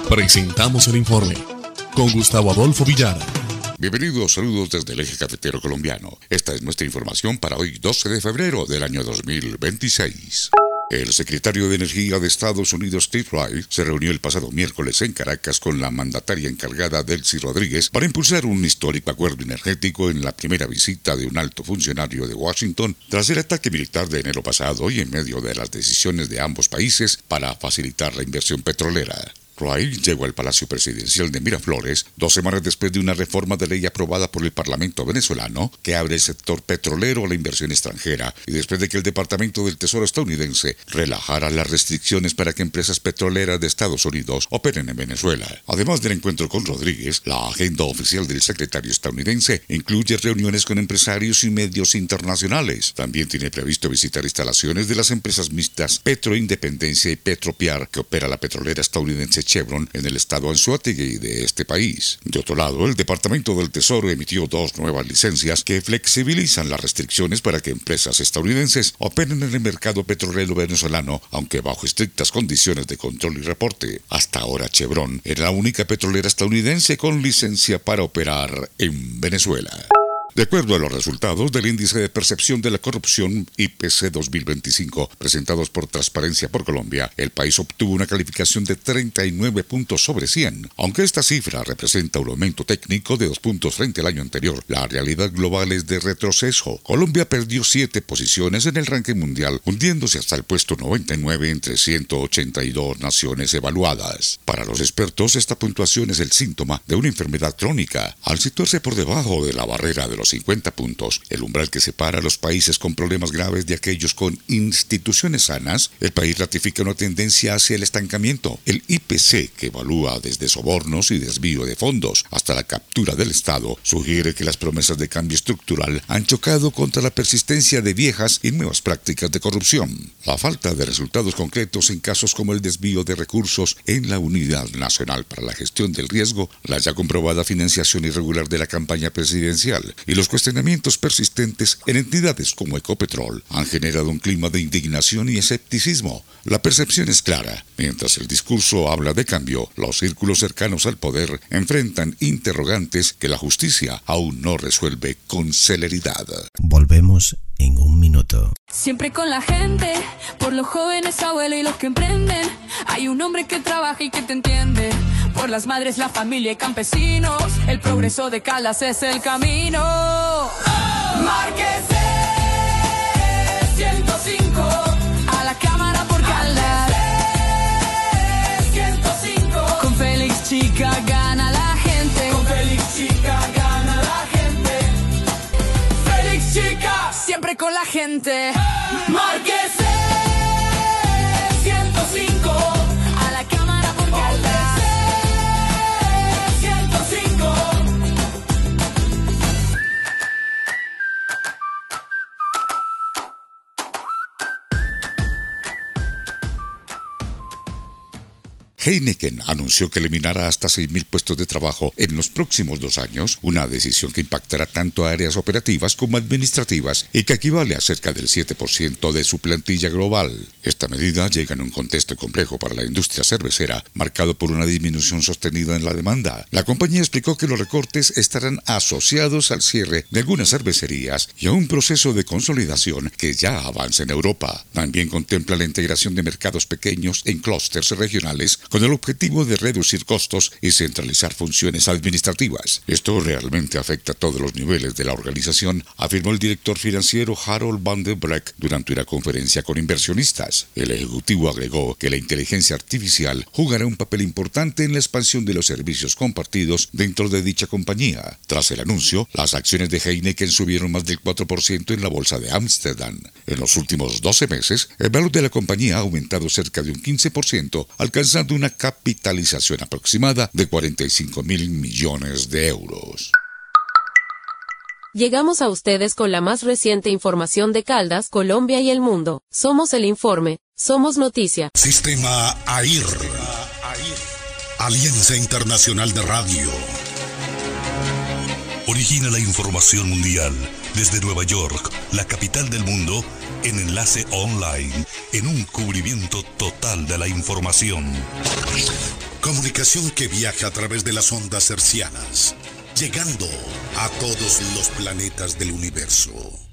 Presentamos el informe con Gustavo Adolfo Villara. Bienvenidos, saludos desde el eje cafetero colombiano. Esta es nuestra información para hoy 12 de febrero del año 2026. El secretario de Energía de Estados Unidos, Steve Wright, se reunió el pasado miércoles en Caracas con la mandataria encargada Delcy Rodríguez para impulsar un histórico acuerdo energético en la primera visita de un alto funcionario de Washington tras el ataque militar de enero pasado y en medio de las decisiones de ambos países para facilitar la inversión petrolera. Wright llegó al Palacio Presidencial de Miraflores 2 semanas después de una reforma de ley aprobada por el Parlamento venezolano que abre el sector petrolero a la inversión extranjera y después de que el Departamento del Tesoro estadounidense relajara las restricciones para que empresas petroleras de Estados Unidos operen en Venezuela. Además del encuentro con Rodríguez, la agenda oficial del secretario estadounidense incluye reuniones con empresarios y medios internacionales. También tiene previsto visitar instalaciones de las empresas mixtas Petroindependencia y Petropiar que opera la petrolera estadounidense Chevron en el estado Anzoátegui de este país. De otro lado, el Departamento del Tesoro emitió 2 nuevas licencias que flexibilizan las restricciones para que empresas estadounidenses operen en el mercado petrolero venezolano, aunque bajo estrictas condiciones de control y reporte. Hasta ahora, Chevron era la única petrolera estadounidense con licencia para operar en Venezuela. De acuerdo a los resultados del Índice de Percepción de la Corrupción IPC 2025 presentados por Transparencia por Colombia, el país obtuvo una calificación de 39 puntos sobre 100. Aunque esta cifra representa un aumento técnico de 2 puntos frente al año anterior, la realidad global es de retroceso. Colombia perdió 7 posiciones en el ranking mundial, hundiéndose hasta el puesto 99 entre 182 naciones evaluadas. Para los expertos, esta puntuación es el síntoma de una enfermedad crónica. Al situarse por debajo de la barrera de los 50 puntos, el umbral que separa a los países con problemas graves de aquellos con instituciones sanas, el país ratifica una tendencia hacia el estancamiento. El IPC, que evalúa desde sobornos y desvío de fondos hasta la captura del Estado, sugiere que las promesas de cambio estructural han chocado contra la persistencia de viejas y nuevas prácticas de corrupción. La falta de resultados concretos en casos como el desvío de recursos en la Unidad Nacional para la Gestión del Riesgo, la ya comprobada financiación irregular de la campaña presidencial y los cuestionamientos persistentes en entidades como Ecopetrol han generado un clima de indignación y escepticismo. La percepción es clara. Mientras el discurso habla de cambio, los círculos cercanos al poder enfrentan interrogantes que la justicia aún no resuelve con celeridad. Volvemos en un minuto. Siempre con la gente, por los jóvenes, abuelos y los que emprenden. Hay un hombre que trabaja y que te entiende. Por las madres, la familia y campesinos, el progreso de Caldas es el camino. Márquese 105 a la Cámara por Caldas. 105 con Félix Chica gana la gente. Con Félix Chica gana la gente. Félix Chica siempre con la gente. Márquese 105 a la Cámara por Caldas. Heineken anunció que eliminará hasta 6.000 puestos de trabajo en los próximos 2 años, una decisión que impactará tanto a áreas operativas como administrativas y que equivale a cerca del 7% de su plantilla global. Esta medida llega en un contexto complejo para la industria cervecera, marcado por una disminución sostenida en la demanda. La compañía explicó que los recortes estarán asociados al cierre de algunas cervecerías y a un proceso de consolidación que ya avanza en Europa. También contempla la integración de mercados pequeños en clústeres regionales con el objetivo de reducir costos y centralizar funciones administrativas. Esto realmente afecta a todos los niveles de la organización, afirmó el director financiero Harold van der Breck durante una conferencia con inversionistas. El ejecutivo agregó que la inteligencia artificial jugará un papel importante en la expansión de los servicios compartidos dentro de dicha compañía. Tras el anuncio, las acciones de Heineken subieron más del 4% en la bolsa de Ámsterdam. En los últimos 12 meses, el valor de la compañía ha aumentado cerca de un 15%, alcanzando una capitalización aproximada de 45.000 millones de euros. Llegamos a ustedes con la más reciente información de Caldas, Colombia y el mundo. Somos el informe, somos noticia. Sistema AIR, Alianza Internacional de Radio. Origina la información mundial desde Nueva York, la capital del mundo, en enlace online, en un cubrimiento total de la información. Comunicación que viaja a través de las ondas hercianas, llegando a todos los planetas del universo.